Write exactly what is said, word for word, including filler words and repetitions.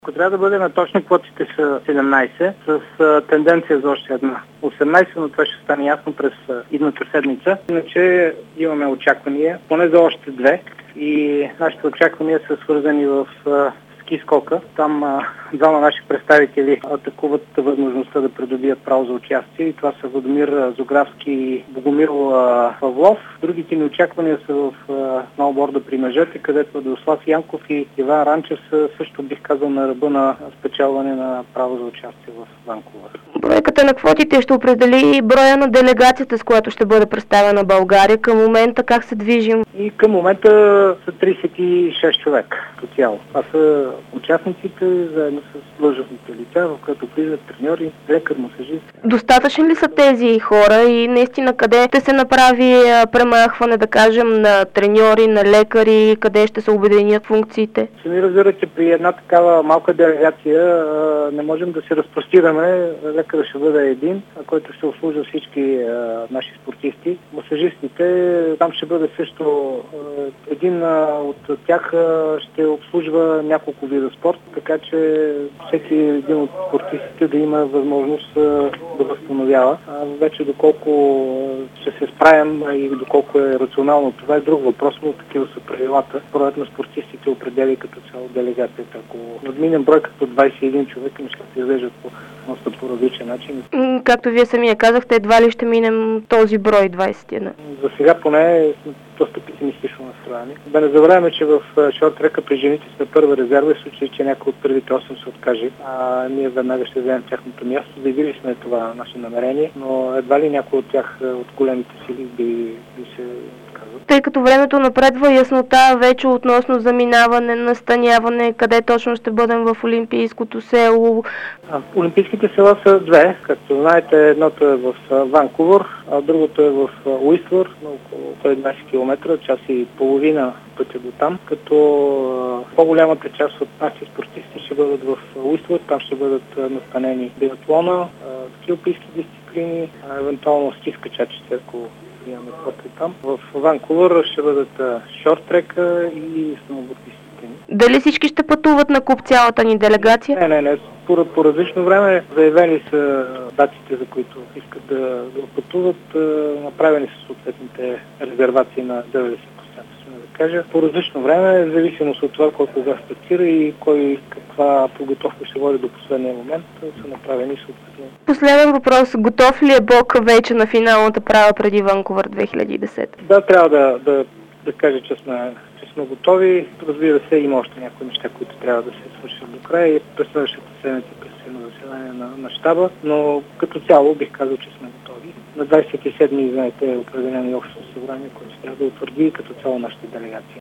Ако трябва да бъдем точни, квотите са седемнайсет, с а, тенденция за още една. осемнайсет, но това ще стане ясно през а, идната седмица. Иначе имаме очаквания, поне за още две. И нашите очаквания са свързани в а, ски скока. Там а, двама наши представители атакуват възможността да придобият право за участие. И това са Владимир Зографски и Богомир а, Павлов. Другите ни очаквания са в а, сноуборда при мъжете, където Владислав Янков и Иван Ранчев са също, бих казал, на ръба на спечелване на право за участие в Ванкувър. Бройката на квотите ще определи броя на делегацията, с която ще бъде представена България. Към момента как се движим? И към момента са трийсет и шест човека по цяло. Това са участниците, заедно с длъжностните лица, в които влизат треньори, лекар, масажист. Достатъчни ли са тези хора и наистина къде ще се направи премахване, да кажем, на треньори, на лекари, къде ще се обединят функциите? Сами разбирате, при една такава малка делегация не можем да се разпростираме. Лекарът ще бъде един, който ще обслужва всички наши спортисти. Масажистите, там ще бъде също един от тях ще обслужва няколко вида спорт, така че всеки един от спортистите да има възможност да възстановява. А вече доколко ще се справим и доколко е рационално, това е друг въпрос, но такива са правилата. Броят на спортистите определя като цяло делегацията. Ако надминем бройката от двайсет и един човека, нещата изглеждат по доста по различен начин. Както вие самия казахте, едва ли ще минем този брой двайсет и един? За сега поне сме доста песимистично настроени. Да не забравяме, че в шорт-трека при жените сме първа резерва, в случай, че някой от първите осем се откаже. А ние веднага ще вземем тяхното място. Заявили сме това наше намерение, но едва ли някой от тях от големите сили би, би се отказал. Тъй като времето напредва, яснота вече относно заминаване, настаняване, къде точно ще бъдем в Олимпийското село? А, Олимпийските села са две. Както знаете, едното е в Ванкувър, а другото е в Уистлър, на около сто и двайсет километра, час и половина пътя до там, като а, по-голямата част от нашите спортисти ще бъдат в Уистлър, там ще бъдат настанени биатлона, ски алпийски дисциплини, а, евентуално ски скачачите, ако имаме квоти там. В Ванкувър ще бъдат шорт-трека и сноубордистите. Дали всички ще пътуват на куп цялата ни делегация? Не, не, не. По, по различно време заявени са датите, за които искат да, да пътуват. Направени са съответните резервации на деветдесет процента, да кажа. По различно време, в зависимост от това кой кога стартира и кой каква подготовка ще води до последния момент, са направени съответно. Последен въпрос. Готов ли е Бог вече на финалната права преди Ванкувър две хиляди и десета? Да, трябва да, да, да кажа, че сме сме готови. Разбира се, има още някои неща, които трябва да се свършат до края и през следващата седмица предстои на заседание на, на щаба, но като цяло бих казал, че сме готови. На двайсет и седми, знаете, е определено и общото събрание, което трябва да утвърди като цяло нашата делегация.